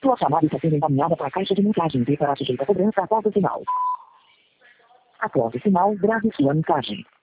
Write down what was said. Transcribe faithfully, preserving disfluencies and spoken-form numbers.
Sua chamada está sendo encaminhada para a caixa de mensagens e será sujeita a cobrança após o sinal. Após o sinal, grave sua mensagem.